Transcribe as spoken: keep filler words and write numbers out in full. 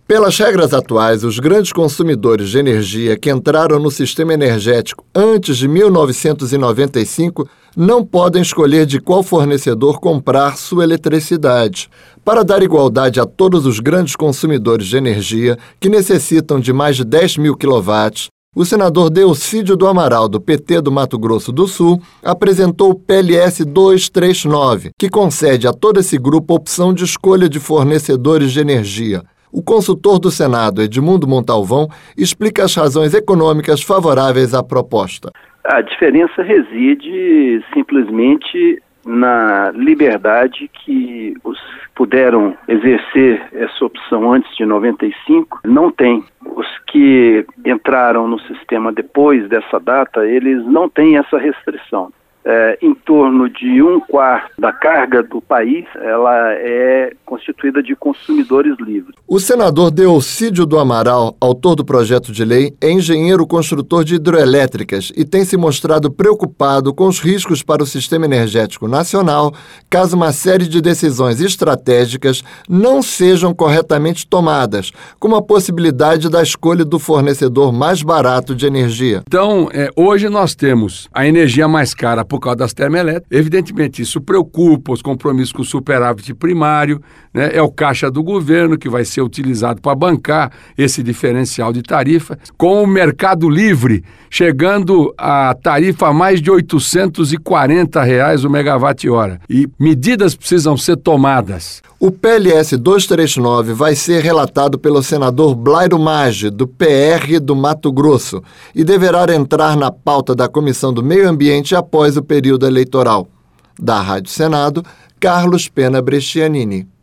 Pelas regras atuais, os grandes consumidores de energia que entraram no sistema energético antes de mil novecentos e noventa e cinco não podem escolher de qual fornecedor comprar sua eletricidade. Para dar igualdade a todos os grandes consumidores de energia que necessitam de mais de dez mil quilowatts, o senador Deocídio do Amaral, do P T do Mato Grosso do Sul, apresentou o P L S duzentos e trinta e nove, que concede a todo esse grupo a opção de escolha de fornecedores de energia. O consultor do Senado, Edmundo Montalvão, explica as razões econômicas favoráveis à proposta. A diferença reside simplesmente na liberdade que os puderam exercer essa opção antes de noventa e cinco não têm. Os que entraram no sistema depois dessa data, eles não têm essa restrição. É, em torno de um quarto da carga do país, ela é constituída de consumidores livres. O senador Deocídio do Amaral, autor do projeto de lei, é engenheiro construtor de hidroelétricas e tem se mostrado preocupado com os riscos para o sistema energético nacional caso uma série de decisões estratégicas não sejam corretamente tomadas, como a possibilidade da escolha do fornecedor mais barato de energia. Então, é, hoje nós temos a energia mais cara por causa das termoelétricas. Evidentemente, isso preocupa os compromissos com o superávit primário, né? É o caixa do governo que vai ser utilizado para bancar esse diferencial de tarifa, com o mercado livre chegando a tarifa a mais de oitocentos e quarenta reais o megawatt-hora. E medidas precisam ser tomadas. O P L S duzentos e trinta e nove vai ser relatado pelo senador Blairo Maggi, do P R do Mato Grosso, e deverá entrar na pauta da Comissão do Meio Ambiente após o período eleitoral. Da Rádio Senado, Carlos Pena Brescianini.